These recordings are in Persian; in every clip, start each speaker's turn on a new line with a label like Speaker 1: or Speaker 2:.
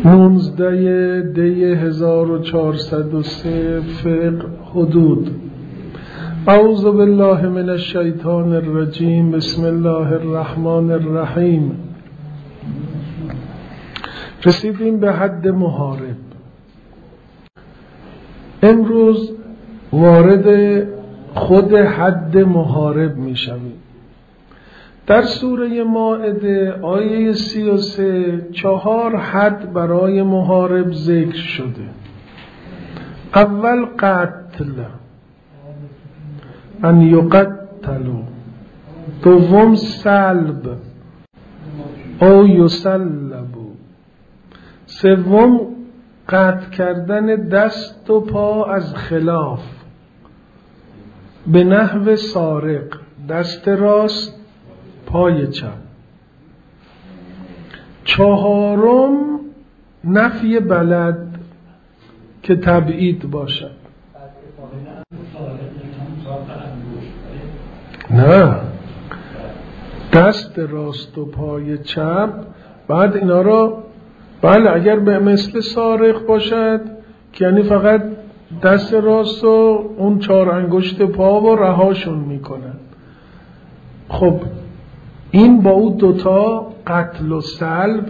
Speaker 1: 19 دی 1403 فقه حدود. اعوذ بالله من الشیطان الرجیم. بسم الله الرحمن الرحیم. رسیدیم به حد محارب. امروز وارد خود حد محارب می شویم. در سوره مائده آیه 33 4 حد برای محارب ذکر شده. اول قتل، ان یقتلوا. دوم سلب، او یسلبوا. سوم قطع کردن دست و پا از خلاف به نحو سارق، دست راست پای چپ. چهارم نفی بلد که تبعید باشد. نه، دست راست و پای چپ. بعد اینا را بله اگر به مثل سارق باشد که یعنی فقط دست راست و اون 4 انگشت پا و رهاشون میکنن. خب این با اون دوتا قتل و سلب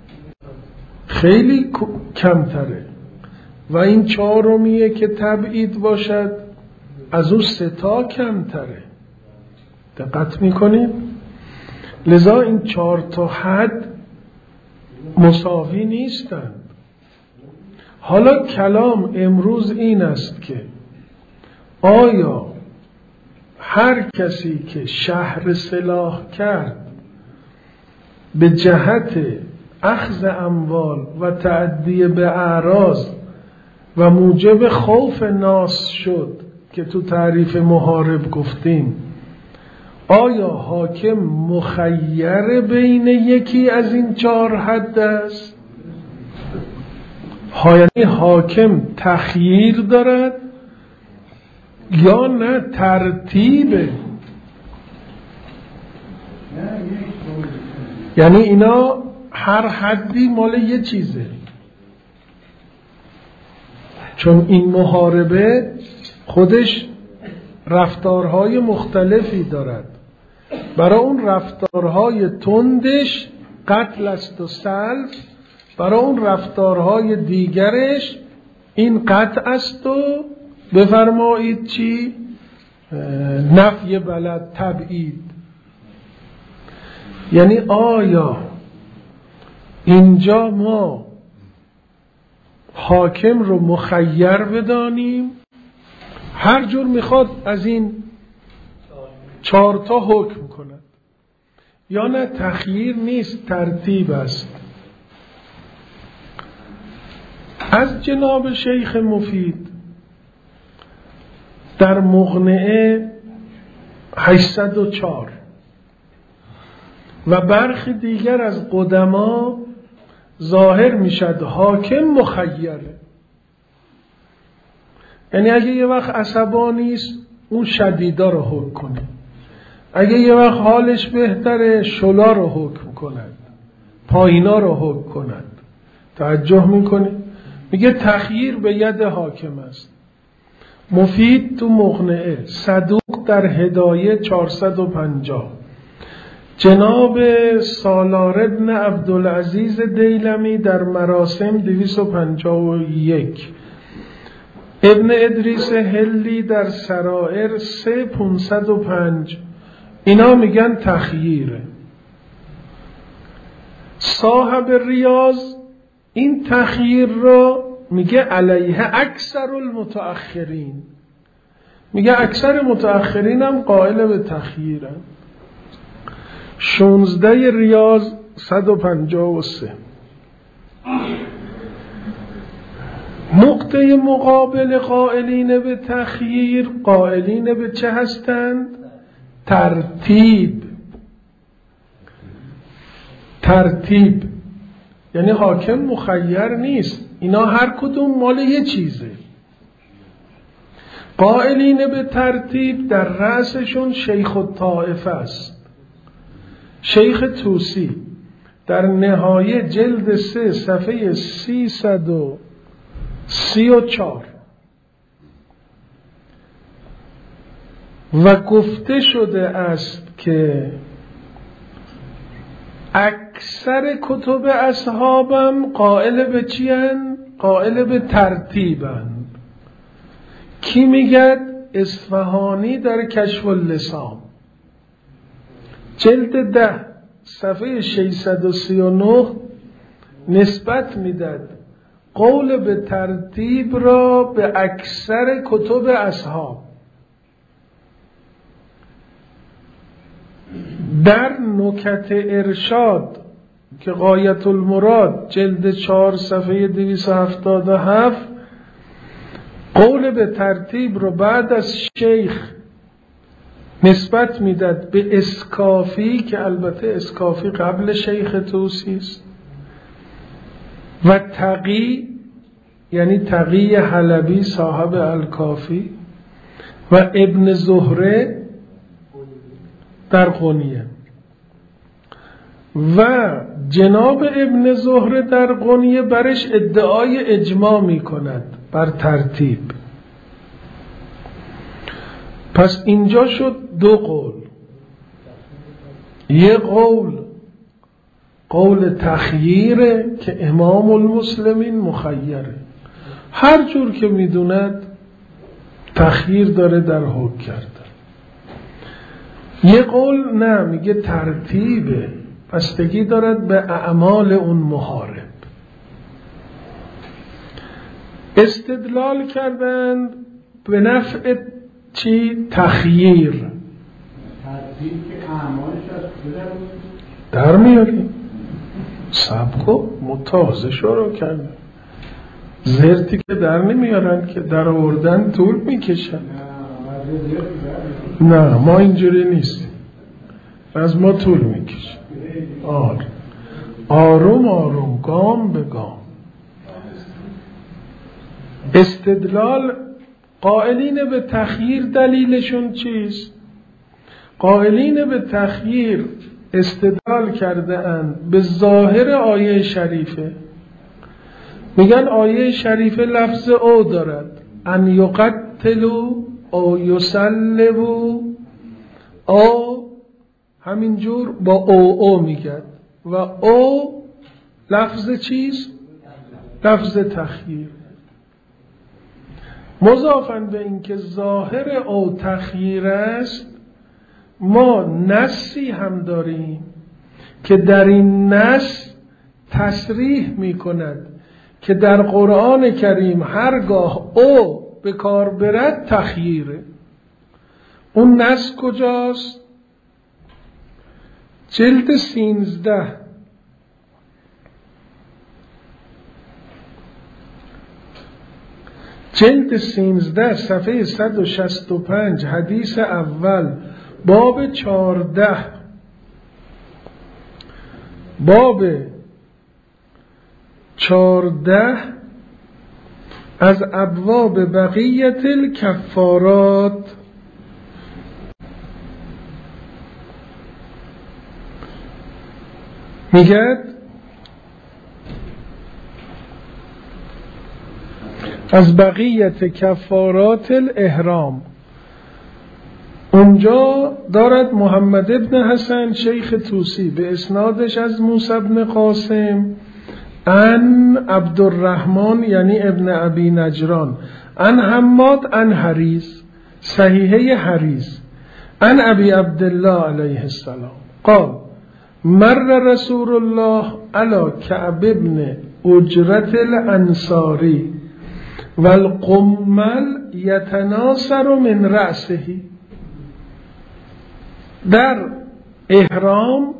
Speaker 1: خیلی کمتره و این 4میه که تبعید باشد از اون 3 کمتره. دقت میکنید؟ لذا این 4 حد مساوی نیستند. حالا کلام امروز این است که آیا هر کسی که شهر سلاح کرد به جهت اخذ اموال و تعدی به اعراض و موجب خوف ناس شد که تو تعریف محارب گفتیم، آیا حاکم مخیر بین یکی از این 4 حد است؟ یعنی حاکم تخییر دارد یا نه ترتیبه؟ یعنی اینا هر حدی مال یه چیزه، چون این محاربه خودش رفتارهای مختلفی دارد. برای اون رفتارهای تندش قتل است و سلب، برای اون رفتارهای دیگرش این قطع است و بفرمایید چی؟ نفی بلد، تبعید. یعنی آیا اینجا ما حاکم رو مخیر بدانیم هر جور میخواد از این 4 حکم کند، یا نه تخییر نیست، ترتیب است؟ از جناب شیخ مفید در مقنعه 804 و برخی دیگر از قدما ظاهر میشد حاکم مخیره. یعنی اگه یه وقت عصبانی است اون شدیدا رو حکم کنه، اگه یه وقت حالش بهتره شلا رو حکم کند، پایینا رو حکم کند. توجه میکنه؟ میگه تخییر به ید حاکم است. مفید تو مقنعه، صدوق در هدایه 450، جناب سالار ابن عبدالعزیز دیلمی در مراسم 251، ابن ادریس هلی در سرائر 3505. اینا میگن تخییره. صاحب ریاض این تخییر رو میگه علیه اکثر المتأخرین. میگه اکثر متأخرین هم قائل به تخییرن. 16 ریاض 153. نقطه مقابل قائلین به تخییر، قائلین به چه هستند؟ ترتیب. یعنی حاکم مخیر نیست، اینا هر کدوم مال یه چیزه. قائلین به ترتیب در رأسشون شیخ الطائفه است، شیخ طوسی. در نهایه جلد 3 صفحه 334 و گفته شده است که اکثر کتب اصحابم قائل به چی هستند؟ قائل به ترتیبند. کی میگه؟ اصفهانی در کشف اللسان جلد 10 صفحه 639 نسبت میداد قول به ترتیب را به اکثر کتب اصحاب. در نکت ارشاد که غایت المراد جلد 4 صفحه 277 قول به ترتیب رو بعد از شیخ نسبت میداد به اسکافی که البته اسکافی قبل شیخ طوسی است و تقی یعنی تقی حلبی صاحب الکافی و ابن زهره در غنیه و جناب ابن زهره در غنیه برش ادعای اجماع می کند بر ترتیب. پس اینجا شد 2 قول. یه قول تخییره که امام المسلمین مخیره، هر جور که میدوند تخییر داره در حکم کرده. یه قول نه، میگه ترتیبه، بستگی دارد به اعمال اون محارب. استدلال کردند به نفع چی؟ تخییر.
Speaker 2: ترتیب که اعمالش از کجا
Speaker 1: در میاریم سبکو متازه شروع کردن، زرتی که در نمیارن که در آوردن طول میکشن. نه ما اینجوری نیستیم، از ما طول میکشن. آروم آروم گام به گام. استدلال قائلین به تخییر دلیلشون چیست؟ قائلین به تخییر استدلال کرده اند به ظاهر آیه شریفه. میگن آیه شریفه لفظ او دارد، ان یقتلوا او یسلبوا، او همینجور با او میگن و او لفظ چیست؟ لفظ تخییر. مضافاً به این که ظاهر او تخییر است، ما نصی هم داریم که در این نص تصریح می کند که در قرآن کریم هرگاه او به کار برد تخییره. اون نص کجاست؟ جلد 13 جلد 13 صفحه 165 حدیث اول باب 14 از ابواب بقیت الکفارات میگد از بقیت کفارات الاحرام. اونجا دارد محمد ابن حسن شیخ طوسی به اسنادش از موسی ابن قاسم ان عبدالرحمن یعنی ابن ابی نجران ان حماد ان حریز صحیحه حریز ان ابی عبدالله علیه السلام قال مر رسول الله علی کعب ابن اجرت الانصاری والقمل یتناصر من رأسه. در احرام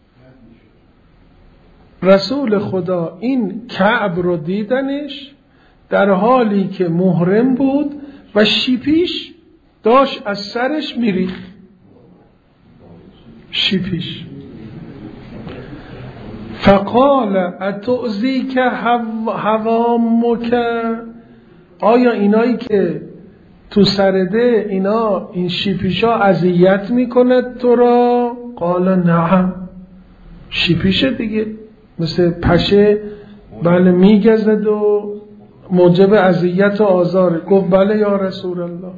Speaker 1: رسول خدا این کعب رو دیدنش در حالی که محرم بود و شیپیش داشت از سرش میریخت. شیپیش فقال اتؤذیک حوامک، آیا اینایی که تو سرده اینا این شیپیشا اذیت میکند تو را؟ قال نعم، شیپیشه دیگه. مثل پشه بله میگزد و موجب اذیت و آزار. گفت بله یا رسول الله.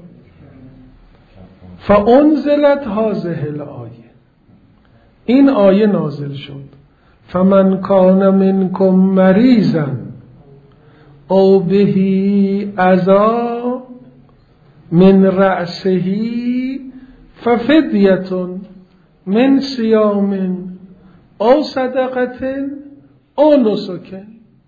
Speaker 1: فانزلت هذه الآیه، این آیه نازل شد. فمن کان منکم مریضا او به اذی من رأسه ففدیة من صیام او صدقة او نسک.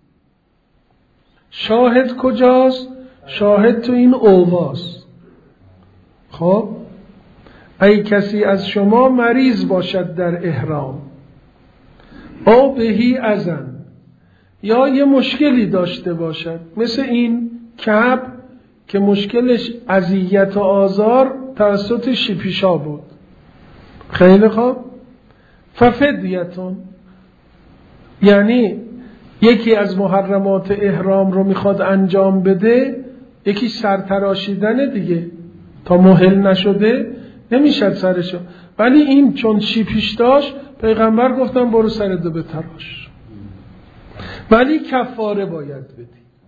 Speaker 1: شاهد کجاست؟ شاهد تو این اوواست. خب ای کسی از شما مریض باشد در احرام، او بهی اذن، یا یه مشکلی داشته باشد مثل این کعب که مشکلش اذیت و آزار توسط شیپیشا بود. خیلی خوب. ففدیتون، یعنی یکی از محرمات احرام رو میخواد انجام بده، یکی سرتراشیدن دیگه، تا مهل نشده نمیشد سرشو، ولی این چون شیپیش داشت پیغمبر گفتن برو سرتو بتراش، ولی کفاره باید بدی.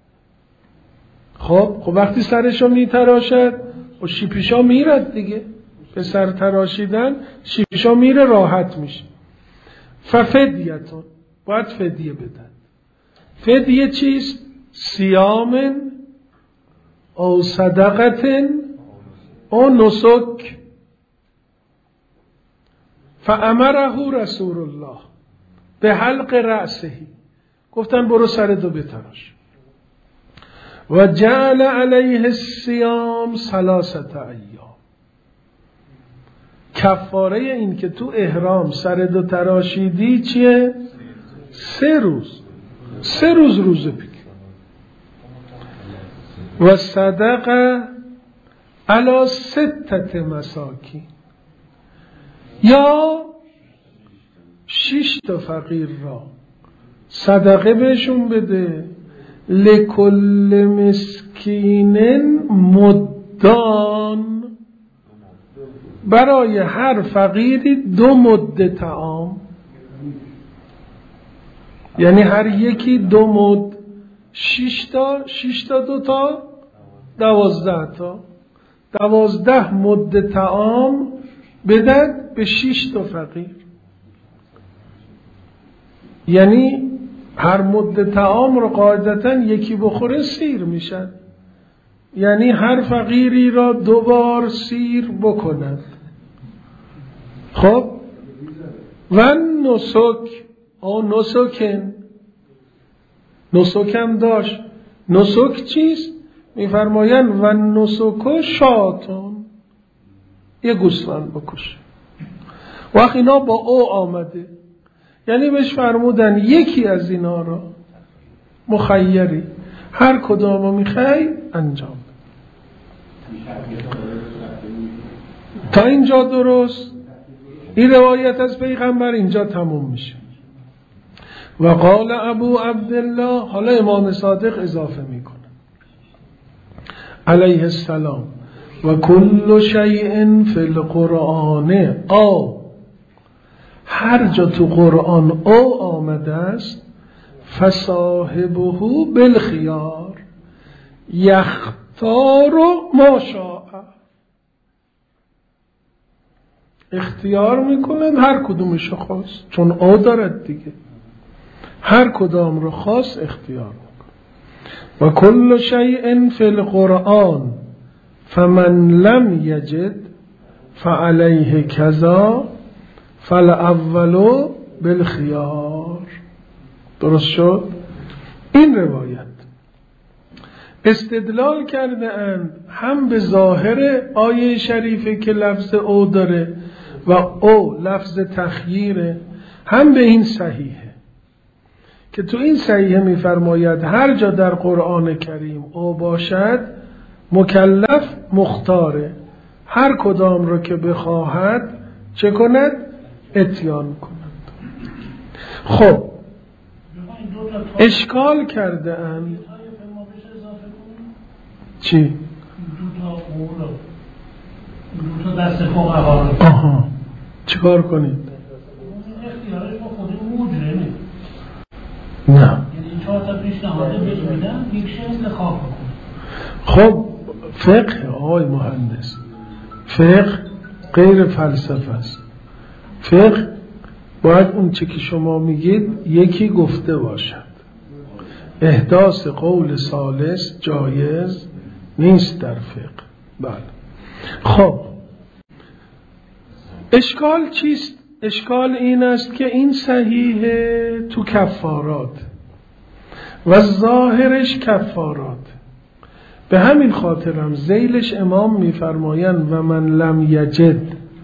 Speaker 1: خب وقتی سرشو میتراشد و شیپیشا میرد دیگه، به سر تراشیدن شیپیشا میره راحت میشه. ففدیتون، باید فدیه بدن. فدیه چیست؟ صیام او صدقة او نسک. فامره رسول الله به حلق رأسه، گفتن برو سرتو بتراش. و جعل علیه الصیام 3 ایام، کفاره این که تو احرام سرتو تراشیدی چیه؟ 3 روز. 3 روز روزه بگیر. و صدقه علی 6 مساکین، یا 6 فقیر را صدقه بهشون بده. لکل مسکین مدان، برای هر فقیری 2 مد طعام، یعنی هر یکی 2 مد. 6 تا 2 تا 12 تا 12 مد طعام بدن به 6 تا فقیر. یعنی هر مد طعام رو قاعدتاً یکی بخوره سیر میشن، یعنی هر فقیری را 2 بار سیر بکند. خب و نسک او نسکن، نسکم داشت. نسک چیست؟ میفرمایند و نسک شاتون، یه گوسفند بکشه. وقت اینا با او آمده، یعنی بهش فرمودن یکی از اینا را مخیری، هر کدامو میخوای انجام. تا اینجا درست؟ این روایت از پیغمبر اینجا تموم میشه. و قال ابو عبدالله، حالا امام صادق اضافه میکنه علیه السلام، و کل شیء فی القرآن او، هر جا تو قرآن او آمده است، فصاحبه بالخیار یختار ما شاء، اختیار میکنن هر کدومشو خواست، چون او دارد دیگه، هر کدام رو خواست اختیار میکنه. و کل شیء فی القرآن فمن لم یجد فعلیه کذا فالاول بالخیار. درست شد؟ این روایت استدلال کرده اند هم به ظاهر آیه شریفه که لفظ او داره و او لفظ تخییره، هم به این صحیحه که تو این صحیحه میفرماید هر جا در قرآن کریم او باشد مکلف مختاره، هر کدام رو که بخواهد چه کند؟ اتیان کند. خب اشکال کرده اند چی؟
Speaker 3: 2 تا دست فقها رو.
Speaker 1: آها چیکار کنید؟
Speaker 3: اختیارش با خود مجرمه.
Speaker 1: نه.
Speaker 3: یعنی 4 تا پیشنهاد بهش میدن، یکیش انتخاب کنه.
Speaker 1: خب فقه آقای مهندس، فقه غیر فلسفه است. فقه باید اون چه که شما میگید یکی گفته باشد. احداث قول ثالث جایز نیست در فقه. بله. خب اشکال چیست؟ اشکال این است که این صحیحه تو کفارات و ظاهرش کفارات. به همین خاطرم ذیلش امام میفرمایند و من لم یجد،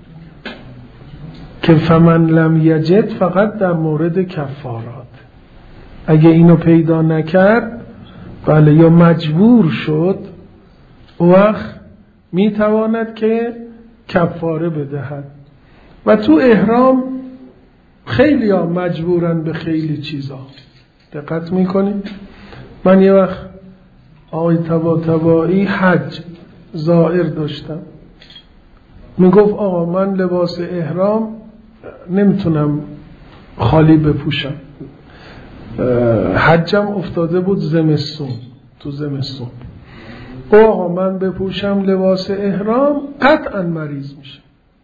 Speaker 1: که فمن لم یجد فقط در مورد کفارات. اگه اینو پیدا نکرد بله یا مجبور شد، او وقت میتواند که کفاره بدهد. و تو احرام خیلی ها مجبورن به خیلی چیزا. دقت میکنید؟ من یه وقت آقای طباطبایی حج زائر داشتم، میگفت آقا من لباس احرام نمیتونم خالی بپوشم. حجم افتاده بود زمستون، تو زمستون. آقا من بپوشم لباس احرام قطعا مریض میشه،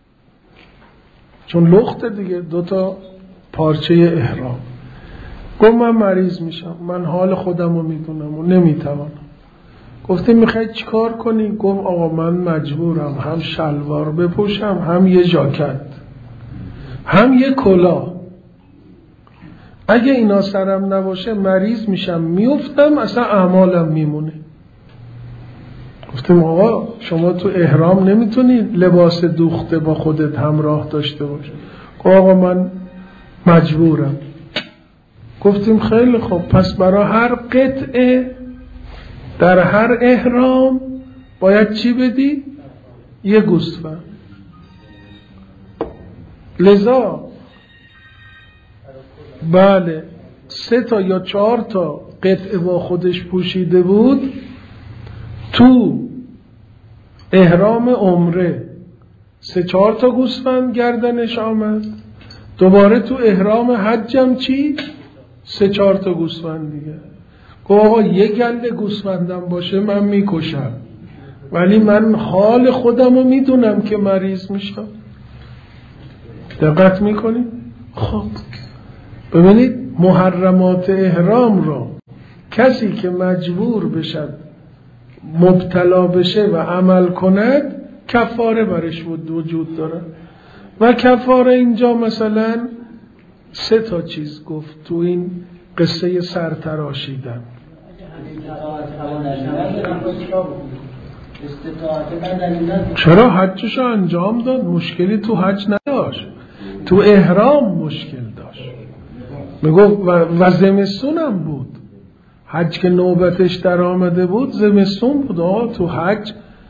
Speaker 1: چون لخت دیگه 2 پارچه احرام. گفت من مریض میشم، من حال خودم رو میدونم و نمیتوانم. گفتیم میخواید چیکار کنی؟ گفت آقا من مجبورم هم شلوار بپوشم، هم یه ژاکت، هم یه کلاه. اگه اینا سرم نباشه مریض میشم، میافتم، اصلا اعمالم میمونه. گفتیم آقا شما تو احرام نمیتونی لباس دوخته با خودت همراه داشته باش. گفت آقا من مجبورم. گفتیم خیلی خوب، پس برای هر قطعه در هر احرام باید چی بدی؟ یه گوسفند. لذا بله 3 تا یا 4 تا قطعه با خودش پوشیده بود. تو احرام عمره 3-4 تا گوسفند گردنش آمد. دوباره تو احرام حجم چی؟ 3-4 تا گوسفند دیگه. گفت آقا یه گله گوسفندم باشه من میکشم، ولی من حال خودم رو میدونم که مریض میشم. دقت میکنید؟ خب ببینید محرمات احرام رو کسی که مجبور بشه مبتلا بشه و عمل کند کفاره برش وجود داره. و کفاره اینجا مثلا 3 تا چیز گفت تو این قصه سرتراشیدن. چرا حجشو انجام داد، مشکلی تو حج نداشت، تو احرام مشکل داشت. میگفت و زمستونم بود، حج که نوبتش در آمده بود زمستون بود. آقا تو حج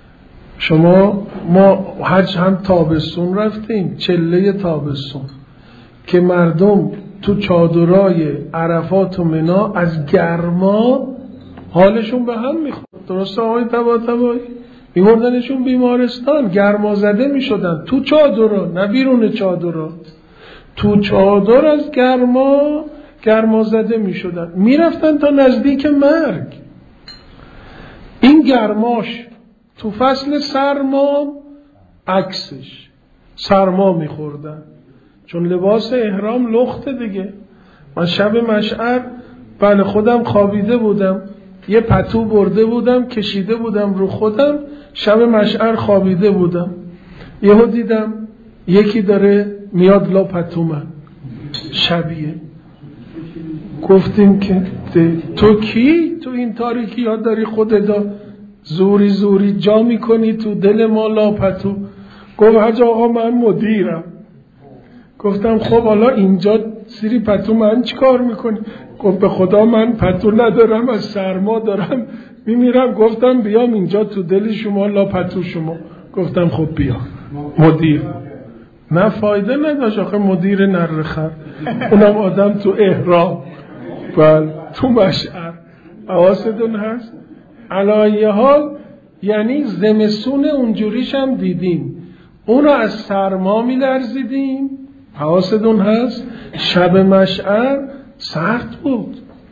Speaker 1: ما حج هم تابستون رفتیم، چله تابستون، که مردم تو چادرای عرفات و منا از گرما حالشون به هم میخورد. درسته آقای طباطبایی؟ میبردنشون بیمارستان، گرما زده میشدن تو چادرها، نه بیرون چادرها، تو چادر از گرما زده میشدن، میرفتن تا نزدیک مرگ. این گرماش تو فصل سرما عکسش، سرما میخوردن، چون لباس احرام لخته دیگه. من شب مشعر بله خودم خوابیده بودم، یه پتو برده بودم کشیده بودم رو خودم، شب مشعر خوابیده بودم، یهو دیدم یکی داره میاد لا پتو من شبیه. گفتیم که تو کی؟ تو این تاریکی ها داری خودت زوری جا میکنی تو دل ما لا پتو. گفت حاج آقا من مدیرم. گفتم خب حالا اینجا زیری پتو من چی کار میکنی؟ گفت به خدا من پتو ندارم، از سرما دارم میمیرم. گفتم بیام اینجا تو دل شما لا پتو شما. گفتم خب بیا. مدیر نه فایده نداشت آخه، مدیر نرخر، اونم آدم تو احرام بله تو مشعر. حواستون هست؟ علایه حال یعنی زمستون اونجوریش هم دیدیم، اونو از سرما میلرزیدیم. حواستون هست؟ شب مشعر سرد بود،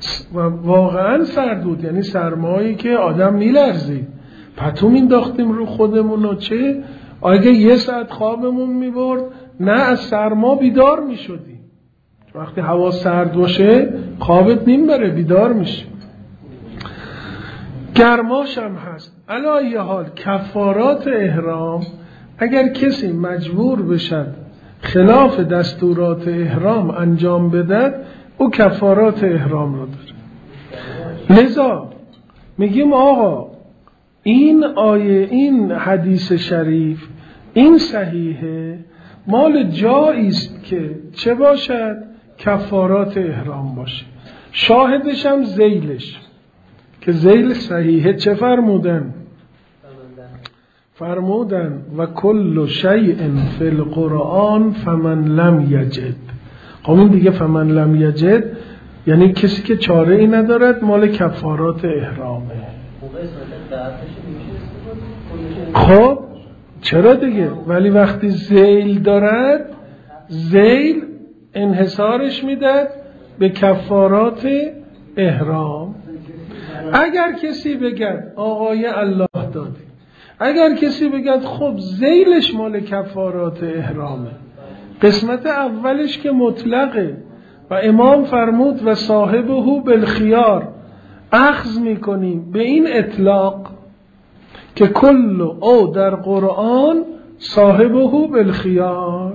Speaker 1: و واقعا سرد بود، یعنی سرمایی که آدم میلرزید. پتو مینداختیم رو خودمون و چه اگه 1 ساعت خوابمون میبرد نه از سرما بیدار میشدیم. وقتی هوا سرد باشه خوابت نمیبره، بیدار میشی. گرماش هم هست. علی ای حال کفارات احرام اگر کسی مجبور بشد خلاف دستورات احرام انجام بدهد او کفارات احرام رو داره. لذا میگیم آقا این آیه، این حدیث شریف، این صحیحه، مال جایی است که چه باشد؟ کفارات احرام باشه. شاهدش هم ذیلش که ذیل صحیحه چه فرمودن؟ فرمودن و کل شیء فی القرآن فمن لم یجد. خب این دیگه فمن لم یجد یعنی کسی که چاره ای ندارد، مال کفارات احرامه. خب چرا دیگه؟ ولی وقتی ذیل دارد، ذیل انحصارش میداد به کفارات احرام. اگر کسی بگد آقای الله داده، اگر کسی بگد خب ذیلش مال کفارات احرامه، قسمت اولش که مطلقه و امام فرمود و صاحبه بالخیار، اخذ میکنیم به این اطلاق که کل او در قرآن صاحبه بالخیار.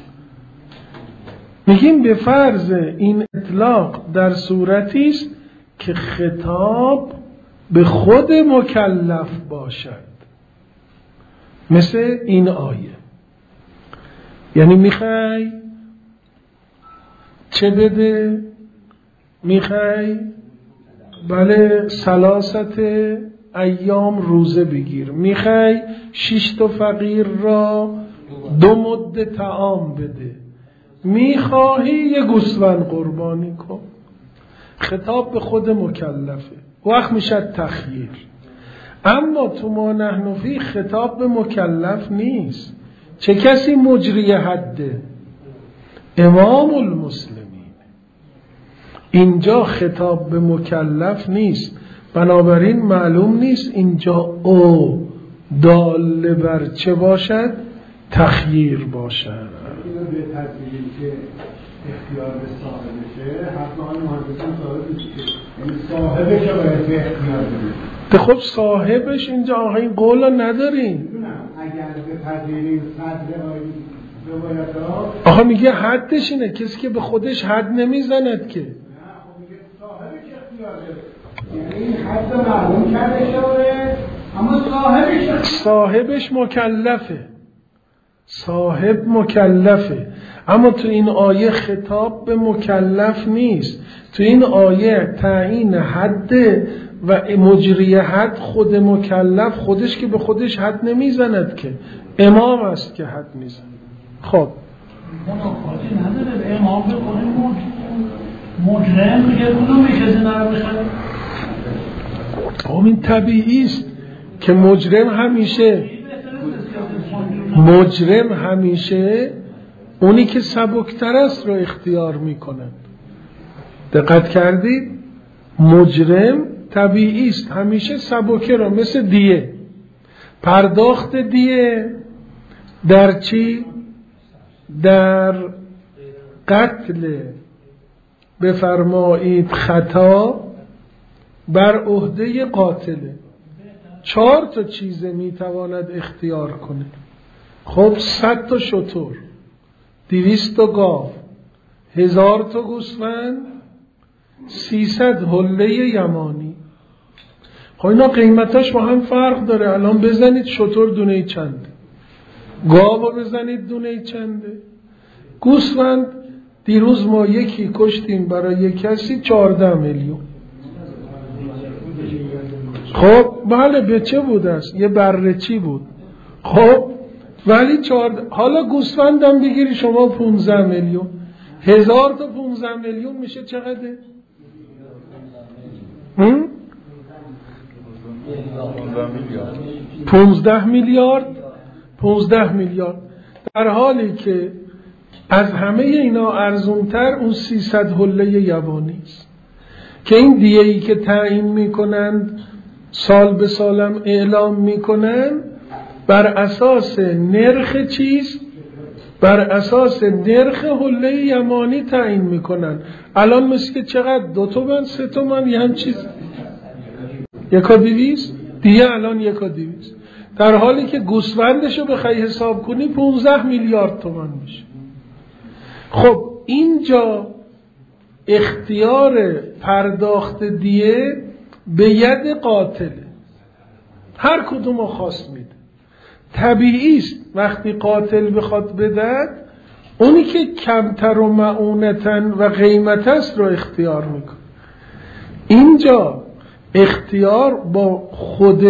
Speaker 1: میگیم به فرض این اطلاق در صورتی است که خطاب به خود مکلف باشد، مثل این آیه. یعنی میخوای چه بده؟ میخوای بله 3 ایام روزه بگیر، میخوای 6 فقیر را 2 مد طعام بده، میخواهی 1 گوسفند قربانی کن. خطاب به خود مکلفه، وقت میشه تخییر. اما تو ما نحن فی خطاب به مکلف نیست. چه کسی مجری حده؟ امام المسلمین. اینجا خطاب به مکلف نیست، بنابراین معلوم نیست اینجا او دال بر چه باشد؟ تخییر باشد.
Speaker 2: اینو به تدبیری که اختیار به صاحبشه، حتی آن محدثان صاحبشه، یعنی صاحبش رو باید به اختیار بده.
Speaker 1: خب صاحبش اینجا آقا این قول رو نداریم.
Speaker 2: اگر به تدبیری صدر روایت ها
Speaker 1: آقا میگه حدش اینه، کسی که به خودش حد نمیزند که.
Speaker 2: نه خب میگه صاحبش اختیار داره، یعنی این حد معلوم کرده شده اما
Speaker 1: صاحبش مکلفه، صاحب مکلفه. اما تو این آیه خطاب به مکلف نیست. تو این آیه تعیین حد و مجری حد خود مکلف، خودش که به خودش حد نمیزند که، امام است که حد میزند. خب
Speaker 3: مناقضی نداره، امام به خود مجرم میگه کدوم کسی نرو بشن.
Speaker 1: این طبیعی است که مجرم همیشه اونی که سبکتر است رو اختیار میکنند. دقت کردید؟ مجرم طبیعی است همیشه سبکه رو، مثل دیه، پرداخت دیه در چی؟ در قتل بفرمایید خطا بر عهده قاتله. 4 چیزه میتواند اختیار کنه. خب 100 شتر، 200 گاو، 1000 گوسفند، 300 حله یمانی. خب اینا قیمتاش با هم فرق داره. الان بزنید شتر دونه چنده، گاو بزنید دونه چنده، گوسفند دیروز ما یکی کشتیم برای کسی 14 میلیون. خب بله به چه بود است؟ یه بره چی بود. خب ولی حالا گوسفندم بگیری شما 15 میلیون، 1000 تا 15 میلیون میشه چقدر؟ 15 میلیارد. 15 میلیارد. در حالی که از همه اینا ارزونتر اون 300 حله یوانی است. که این دیه‌ای که تعیین میکنند سال به سالم اعلام میکنند بر اساس نرخ چیز؟ بر اساس نرخ حله یمانی تعیین میکنن. الان مثل که چقدر 2 تومن 3 تومن یه هم چیز 1,200 دیگه الان 1,200 در حالی که گوسفندشو بخوای حساب کنی 15 میلیارد تومان میشه. خب اینجا اختیار پرداخت دیه به ید قاتله، هر کدومو خواست میده. طبیعی است وقتی قاتل بخواد بدهد اونی که کمتر و معونتن و قیمت است رو اختیار میکنه. اینجا اختیار با خود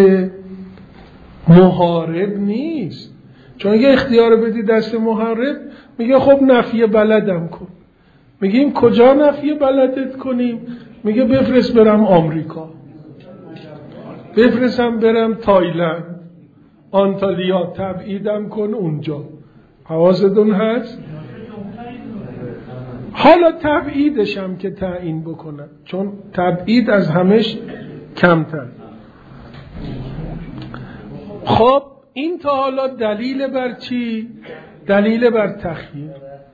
Speaker 1: محارب نیست، چون اگه اختیار بدی دست محارب میگه خب نفی بلدم کن. میگیم کجا نفی بلدت کنیم؟ میگه بفرست برم آمریکا، بفرستم برم تایلند، آنتالیا، تبعیدم کن اونجا. حواستون هست؟ حالا تبعیدشم که تعیین بکنم، چون تبعید از همش کمتر. خب این تا حالا دلیل بر چی؟ دلیل بر تخییر.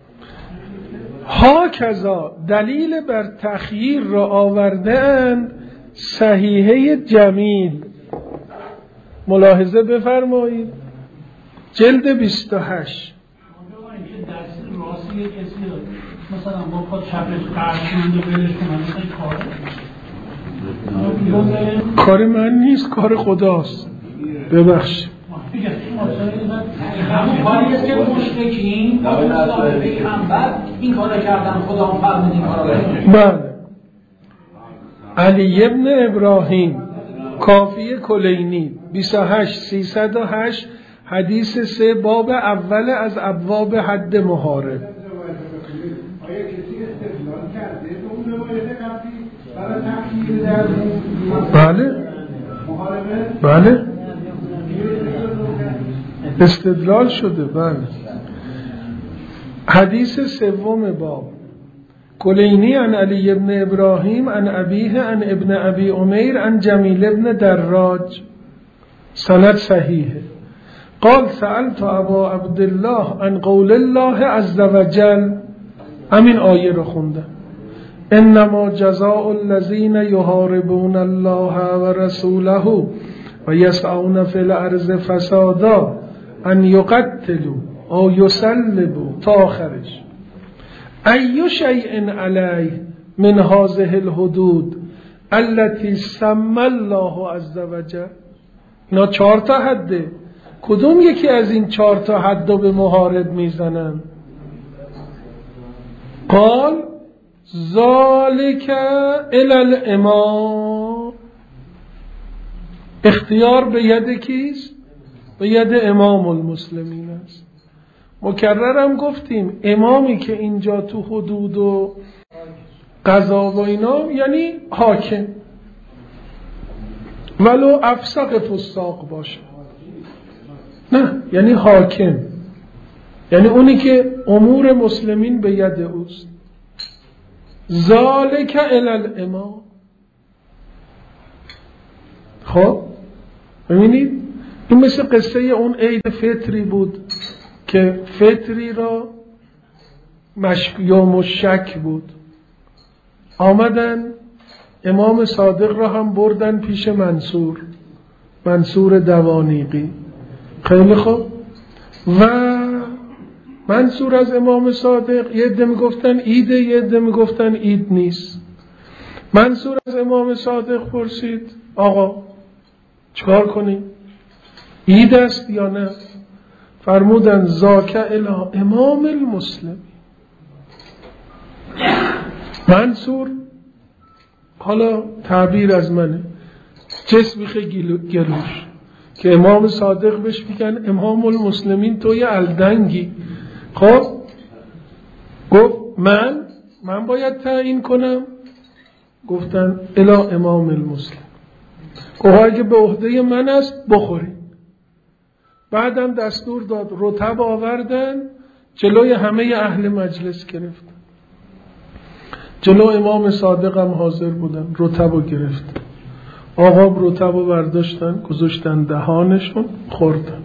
Speaker 1: هاکذا دلیل بر تخییر را آورده‌اند صحیحه جمیل. ملاحظه بفرمایید جلد 28.
Speaker 3: مثلا با پا چپش قرشونده بلش کنم
Speaker 1: کار من نیست، کار خداست. ببخش
Speaker 3: همون کاری است که مشرکین پیغمبر این کارو کردن، خدا هم فرمود این کارو بکنید.
Speaker 1: بله. علی ابن ابراهیم کافیه کلینی 28308 حدیث 3 باب اول از ابواب حد محارب.
Speaker 2: آیا کسی استدلال کرده به اون روایت قبلی برای تخییر در
Speaker 1: بله بله استدلال شده. بله حدیث 3 باب کلینی عن علی ابن ابراهیم عن ابیه عن ابن ابی عمیر عن جمیل ابن دراج، سند صحیحه. قال سألت ابا عبدالله عن قول الله عز وجل، همین آیه رو خوندم، انما جزاء الذین یحاربون الله و رسوله و یسعون فی الارض فسادا ان یقتلوا او یسلبوا تا آخرش. ای شیء علیه من هذه الحدود التي سمى الله عز وجل. اینا 4 تا حده، کدوم یکی از این 4 تا حد رو به محارب میزنن؟ قال ذالک الی الامام. اختیار به ید کیست؟ به ید امام المسلمین است. مکررم گفتیم امامی که اینجا تو حدود و قضا و اینا یعنی حاکم، ولو افسق فساق باشه، نه یعنی حاکم، یعنی اونی که امور مسلمین به ید اوست. ذالک الی الامام. خب ببینید این مثل قصه اون عید فطری بود که فطری را یوم الشک بود، آمدن امام صادق را هم بردن پیش منصور دوانیقی. خیلی خوب. و منصور از امام صادق یه عده میگفتن عیده، یه عده میگفتن عید نیست. منصور از امام صادق پرسید آقا چکار کنیم؟ عید است یا نه؟ فرمودن ذاک الی امام المسلم. منصور، حالا تعبیر از منه، جسم خیلی گلوش که امام صادق بهش میگن امام المسلمین، توی الدنگی. خب گفت من باید تعیین کنم؟ گفتن الی امام المسلم. گفت اگه به عهده من است بخورید. بعدم دستور داد رطب آوردن جلوی همه اهل مجلس گرفتن. جلو امام صادق هم حاضر بودن، رطبو گرفتن. آقا رطبو برداشتن گذاشتن دهانشون، خوردن.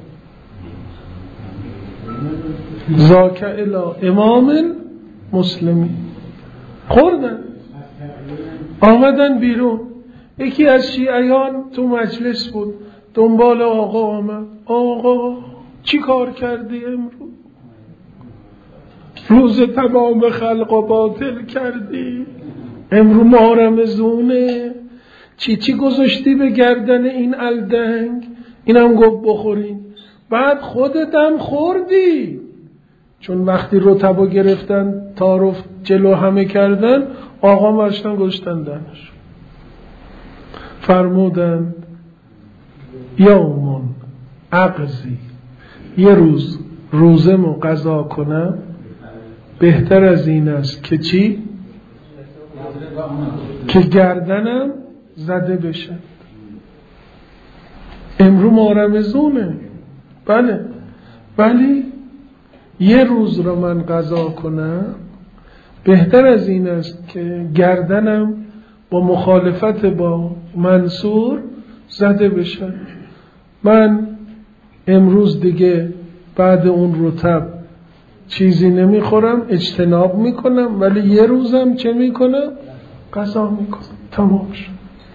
Speaker 1: ذاک الی امام مسلمی، خوردن. آمدن بیرون. یکی از شیعیان تو مجلس بود، دنبال آقا آمد. آقا چی کار کردی امروز؟ روز تمام خلق و باطل کردی، امروز ماه رمضونه، چی گذاشتی به گردن این الدنگ؟ اینم گفت بخورین. بعد خودت هم خوردی، چون وقتی رطبو گرفتن تعارف جلو همه کردن، آقا مرشتن گذاشتن دهنش. فرمودند یومون اقضی، یه روز روزمو قضا کنم بهتر از این است که چی؟ که گردنم زده بشه. امرو ماه رمضونه، بله، ولی یه روز رو من قضا کنم بهتر از این است که گردنم با مخالفت با منصور زده بشه. من امروز دیگه بعد اون رطب چیزی نمیخورم، اجتناب میکنم، ولی یه روزم چه میکنم؟ قضا میکنم. تمام شد.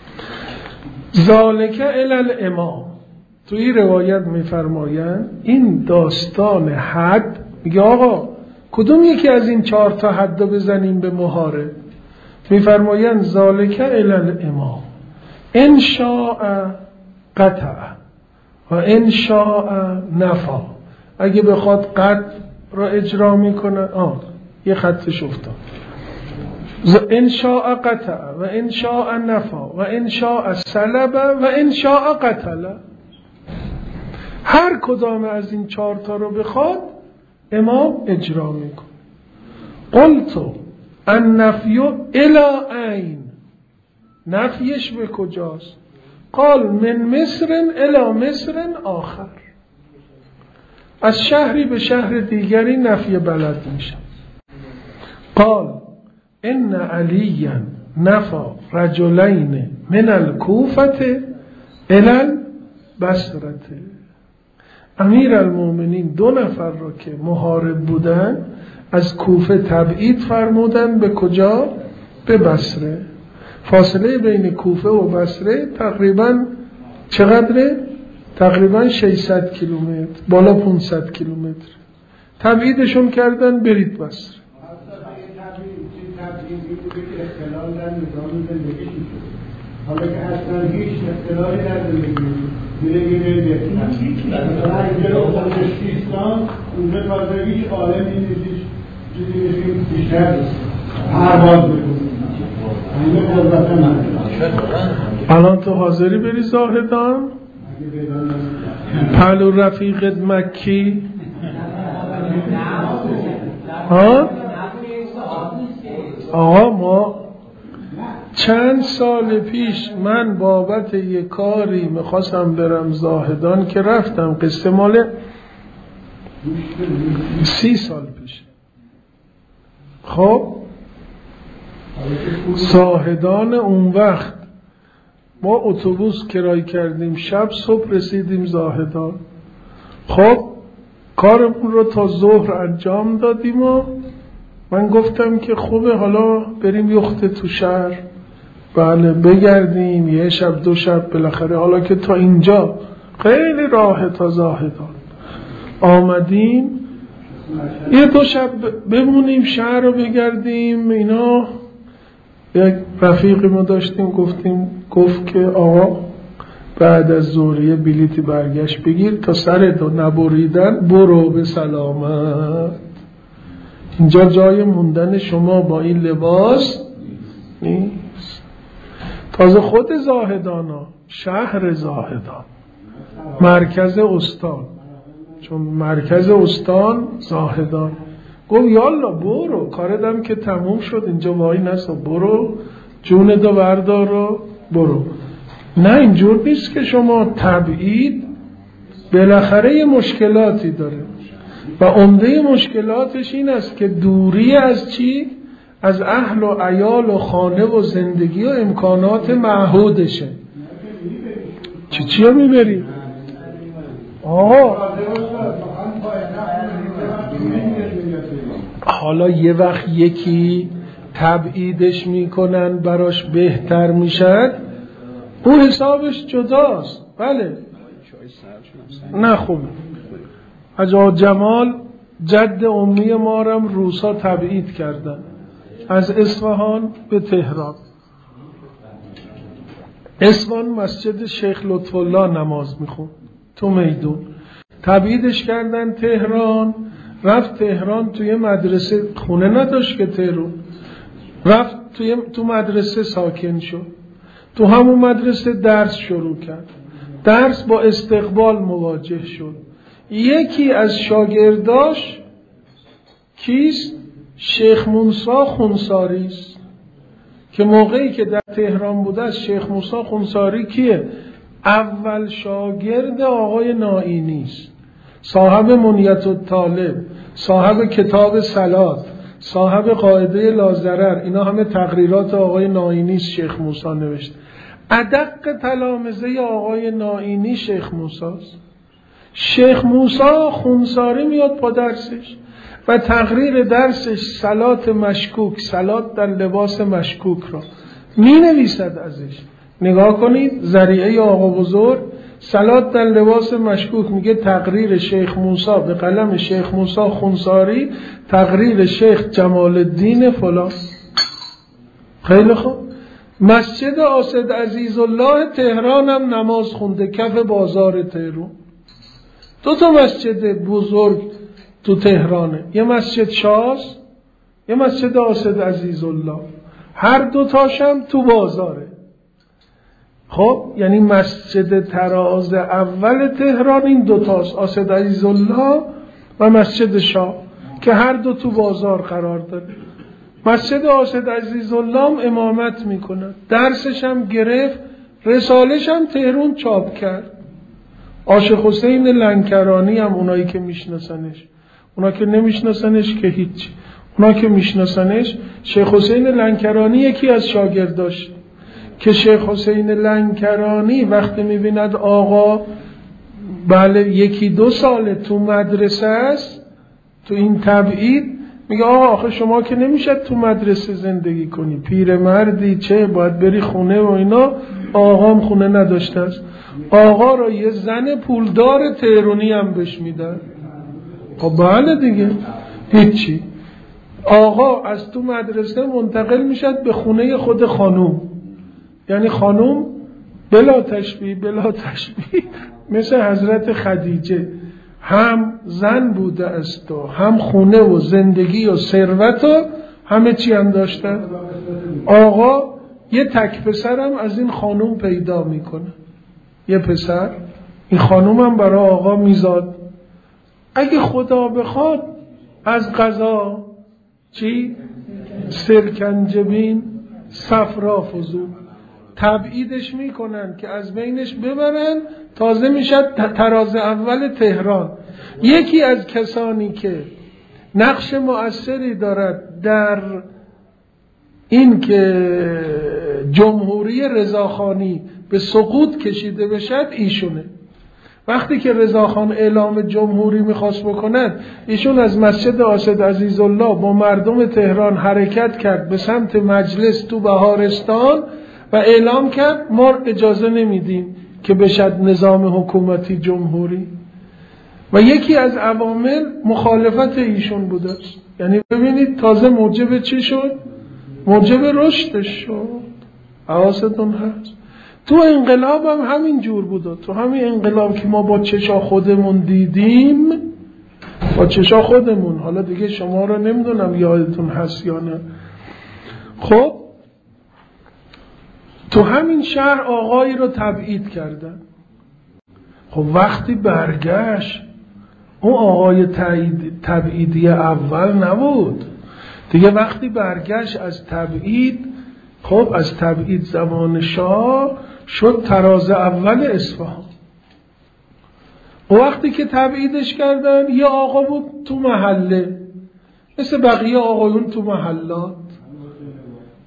Speaker 1: ذالک الی الامام. توی روایت میفرمایند این داستان حد، میگه آقا کدوم یکی از این 4 تا حد رو بزنیم به مهاره؟ میفرمایند ذالک الی الامام ان شاء قطع و ان شاء نفا. اگه بخواد قطع را اجرا میکنه، یه خطش افتاد، ان شاء قطع و ان شاء نفا و ان شاء سلب و ان شاء قتل. هر کدام از این 4 تا رو بخواد امام اجرا میکنه. قلتو النفی الی این، نفیش به کجاست؟ قال من مصر الی مصر آخر، از شهری به شهر دیگری نفی بلد میشه. قال ان علیا نفا رجلین من الکوفه الی البصره. امیر المومنین 2 نفر را که محارب بودن از کوفه تبعید فرمودن به کجا؟ به بصره. فاصله بین کوفه و بصره تقریبا چقدره؟ تقریبا 600 کیلومتر، بالا 500 کیلومتر. تبعیدشون کردن برید بصره.
Speaker 2: حالا که اصلا هیچ اختلالی در زندگی گیره اونجا تازه هیچ عالمی نیست، چیزی نیست بیشتر پرواز بکنیم.
Speaker 1: الان تو حاضری بری زاهدان؟ پهلو رفیقت مکی؟ آقا ما چند سال پیش من بابت یه کاری میخواستم برم زاهدان که رفتم، قصه مال 30 سال پیش. خب زاهدان اون وقت ما اتوبوس کرایه کردیم، شب صبح رسیدیم زاهدان. خب کارمون رو تا ظهر انجام دادیم و من گفتم که خوبه حالا بریم یخت تو شهر، بله بگردیم 1 شب 2 شب بالاخره، حالا که تا اینجا خیلی راه تا زاهدان آمدیم 1-2 شب بمونیم شهر رو بگردیم اینا. یک رفیقی ما داشتیم گفت که آقا بعد از ظهریه بلیتی برگشت بگیر تا سرتو نبریدن برو به سلامت، اینجا جای موندن شما با این لباس نیست. تازه خود زاهدانا، شهر زاهدان، مرکز استان، چون مرکز استان زاهدان، گفت یالا برو، کاردم که تموم شد اینجا وای نسا، برو جونتو بردار و برو. نه اینجور نیست که شما تبعید بالاخره یه مشکلاتی داره و عمده مشکلاتش این است که دوری از چی؟ از اهل و عیال و خانه و زندگی و امکانات معهودشه. چی رو میبری؟ حالا یه وقت یکی تبعیدش میکنن براش بهتر میشد، اون حسابش جداست. بله نه خوب. حاج جمال جد امی ما رم روسا تبعید کردن از اصفهان به تهران. اصفهان مسجد شیخ لطف الله نماز میخوند تو میدون، تبعیدش کردن تهران. رفت تهران توی مدرسه، خونه نداشت که تهران، رفت تو مدرسه ساکن شد، تو همون مدرسه درس شروع کرد، درس با استقبال مواجه شد. یکی از شاگرداش کیست؟ شیخ موسی خونساری است که موقعی که در تهران بوده است. شیخ موسی خونساری کیه؟ اول شاگرد آقای نائینی است، صاحب منیت الطالب، صاحب کتاب صلات، صاحب قاعده لاضرر. اینا همه تقریرات آقای نائینی است. شیخ موسی نوشته. ادق تلامذه آقای نائینی شیخ موسی است. شیخ موسی خونساری میاد با درسش و تقریر درسش صلات مشکوک، صلات در لباس مشکوک را می نویسد ازش. نگاه کنید ذریعه آقا بزرگ، صلات در لباس مشکوک، میگه تقریر شیخ موسی به قلم شیخ موسی خونساری، تقریر شیخ جمال الدین فلان. خیلی خوب. مسجد آسد عزیزالله تهران هم نماز خونده، کف بازار تهران. دو تا مسجد بزرگ تو تهرانه، یه مسجد شاست، یه مسجد آسد عزیزالله، هر دو تاشم تو بازاره. خب یعنی مسجد تراز اول تهران این دوتاست، آسد عزیزالله و مسجد شاه، که هر دو تو بازار قرار داره. مسجد آسد عزیزالله هم امامت میکنه، درسش هم گرفت، رسالش هم تهران چاپ کرد. عاشق حسین لنکرانی هم اونایی که میشناسنش، اونا که نمیشناسنش که هیچ، اونا که میشناسنش، شیخ حسین لنکرانی یکی از شاگرداش که شیخ حسین لنکرانی وقتی میبیند آقا بله یکی دو ساله تو مدرسه است، تو این تبعید، میگه آقا آخه شما که نمیشد تو مدرسه زندگی کنی، پیرمردی چه باید بری خونه و اینا. آقام خونه نداشته است، آقا را یه زن پولدار تهرانی هم بهش میدن. خب بله دیگه هیچی. آقا از تو مدرسه منتقل میشد به خونه خود خانوم، یعنی خانوم بلا تشبیه مثل حضرت خدیجه هم زن بوده است و هم خونه و زندگی و ثروت و همه چی هم داشتن. آقا یه تک پسرم از این خانوم پیدا میکنه، یه پسر، این خانوم هم برای آقا میزاد. اگه خدا بخواد از قضا چی؟ سرکنجبین صفرا فضول تبعیدش میکنن که از بینش ببرن، تازه میشد تراز اول تهران. یکی از کسانی که نقش مؤثری دارد در این که جمهوری رضاخانی به سقوط کشیده بشد ایشونه. وقتی که رضاخان اعلام جمهوری میخواست بکند، ایشون از مسجد آسد عزیزالله با مردم تهران حرکت کرد به سمت مجلس تو بهارستان و اعلام کرد ما اجازه نمیدیم که بشد نظام حکومتی جمهوری. و یکی از عوامل مخالفت ایشون بوده. یعنی ببینید تازه موجب چی شد؟ موجب رشدش شد. حواستون هست؟ تو انقلاب هم همین جور بوده. تو همین انقلاب که ما با چشا خودمون دیدیم، با چشا خودمون، حالا دیگه شما رو نمیدونم یادتون هست یا نه. خب تو همین شهر آقایی رو تبعید کردن. خب وقتی برگشت اون آقای تبعیدی اول نبود دیگه. وقتی برگشت از تبعید، خب از تبعید زمان شاه شد تراز اول اصفهان. و وقتی که تبعیدش کردن یه آقا بود تو محله، مثل بقیه آقایون تو محلات،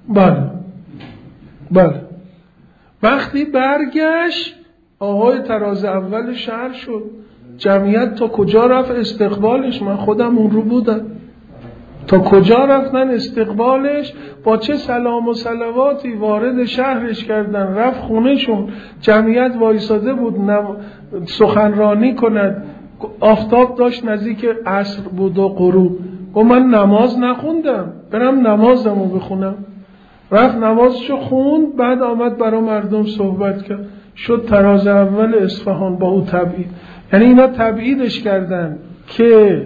Speaker 1: بله وقتی برگشت آقای تراز اول شهر شد. جمعیت تا کجا رفت استقبالش؟ من خودم اون رو بودم. تا کجا رفتن استقبالش؟ با چه سلام و صلواتی وارد شهرش کردن. رفت خونهشون، جمعیت وایساده بود سخنرانی کند. آفتاب داشت نزدیک عصر بود و غروب. گفت من نماز نخوندم، برم نمازمو بخونم. رفت نمازشو خوند، بعد آمد برای مردم صحبت کرد. شد تراز اول اصفهان با او تبعید. یعنی اینا تبعیدش کردن که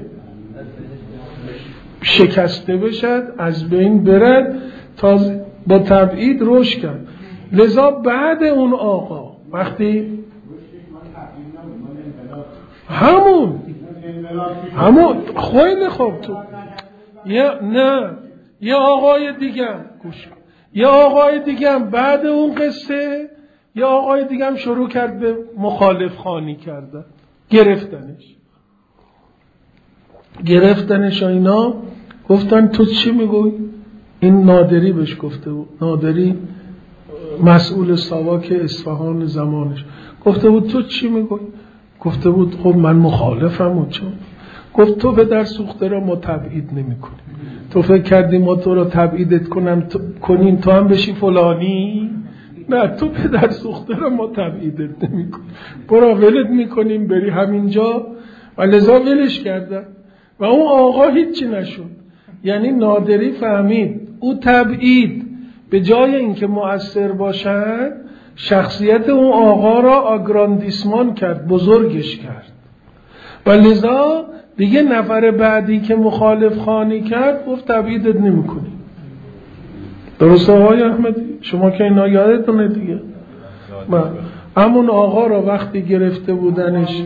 Speaker 1: شکسته بشد، از بین برد، تا با تبعید رشد کرد. لذا بعد اون آقا وقتی همون خیلی خوب تو یه آقای دیگه گوش، یه آقای دیگه بعد اون قصه یه آقای دیگه هم شروع کرد به مخالف خوانی کردن. گرفتنش اینا گفتن تو چی میگوی؟ این نادری بهش گفته بود، نادری مسئول ساواک اصفهان زمانش گفته بود تو چی میگوی؟ گفته بود خب من مخالفم. چون گفت تو پدر سوخته را ما تبعید نمی کنیم. تو فکر کردی ما تو را تبعیدت کنیم تو هم بشی فلانی؟ نه، تو پدر سوخته را ما تبعیدت نمی کنیم، برا ولت می کنیم بری همینجا. و لذا ولش کردن و اون آقا هیچی نشد. یعنی نادری فهمید او تبعید به جای اینکه مؤثر باشد شخصیت اون آقا را آگراندیسمان کرد، بزرگش کرد. و لذا دیگه نفر بعدی که مخالف خوانی کرد گفت تبعیدت نمی کنی. درسته آقای احمدی؟ شما که اینا یادتونه دیگه. همون آقا را وقتی گرفته بودنش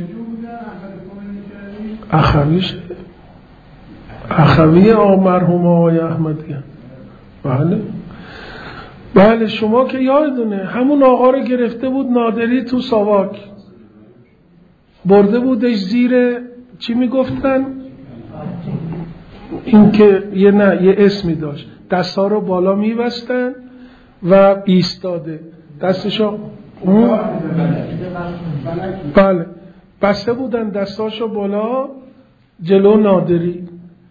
Speaker 1: اخوی مرحوم آقای احمدی. بله شما که یادتونه همون آقا رو گرفته بود نادری تو ساواک، برده بودش زیر چی میگفتن؟ این که یه اسمی داشت، دستا رو بالا میبستن و ایستاده دستشو بله بسته بودن دستاشو بالا جلو نادری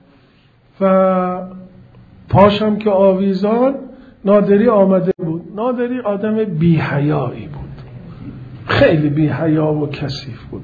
Speaker 1: و پاشم که آویزان. نادری آمده بود. نادری آدم بی‌حیایی بود، خیلی بی‌حیا و کثیف بود.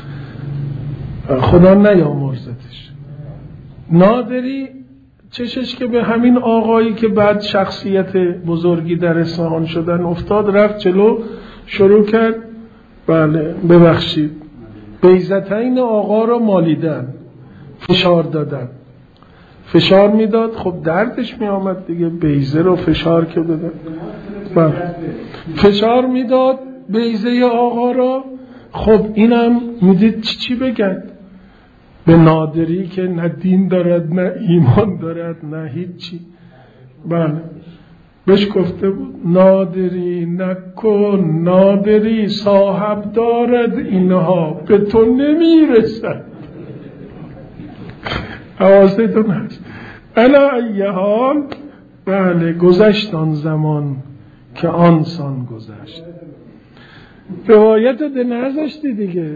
Speaker 1: خدا نیامرزتش. نادری چشش که به همین آقایی که بعد شخصیت بزرگی در اصفهان شدن افتاد، رفت جلو شروع کرد بله ببخشید بیضتین آقا را مالیدن، فشار دادن. فشار میداد، خب دردش می آمد دیگه، بیضه رو فشار که بده فشار میداد بیضه آقا را. خب اینم میدید چی بگن به نادری که نه دین دارد نه ایمان دارد نه هیچی. بله بهش گفته بود نادری نکن، نادری صاحب دارد اینها به تو نمیرسد. حواستون هست. الا ای حال بله گذشت آن زمان که آنسان گذشت. روایت رو نذاشتی دیگه.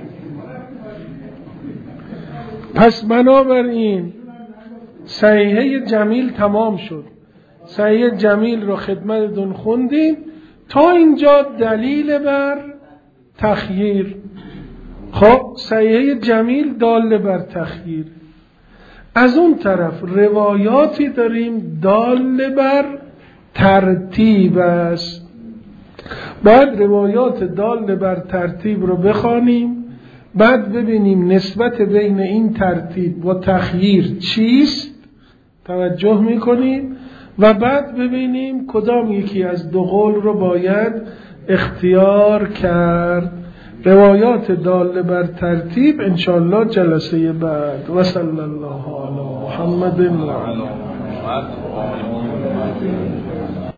Speaker 1: پس بنابراین صحیحه جمیل تمام شد. صحیحه جمیل رو خدمتتون خوندیم تا اینجا دلیل بر تخییر. خب صحیحه جمیل دال بر تخییر. از اون طرف روایاتی داریم دال بر ترتیب است. باید روایات دال بر ترتیب رو بخوانیم، بعد ببینیم نسبت بین این ترتیب و تخییر چیست، توجه میکنیم، و بعد ببینیم کدام یکی از دو قول رو باید اختیار کرد. روایات دال بر ترتیب انشاءالله جلسه بعد. و صلی الله علی محمد و علی